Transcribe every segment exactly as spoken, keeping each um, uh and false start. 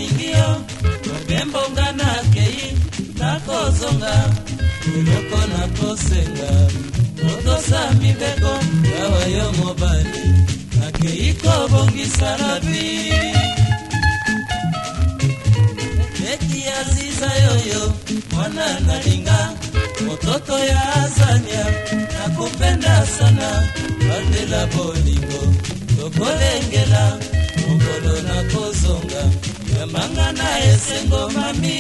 ningio Wabembo ngana kei Nakozonga Iloko nakosenga Otosa mibeko Kawa yo mobali Nakeiko bongi sarabi Eki aziza yoyo Mwana nalinga Mototo ya azanya Nakupenda sana Bandela bolingo Tokolengela Mokolo na kozonga Yamanga na esengo mami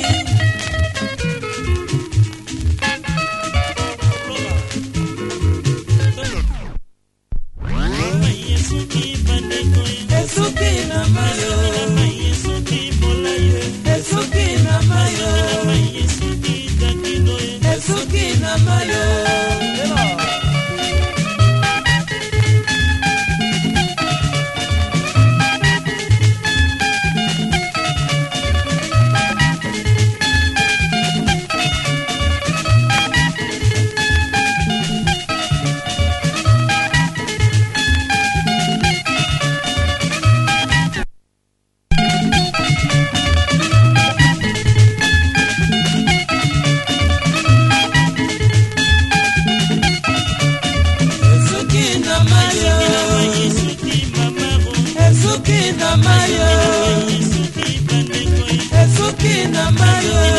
Esuki na mayo Esuki na mayo Esuki na mayo Esuki na mayo Esuki na mayo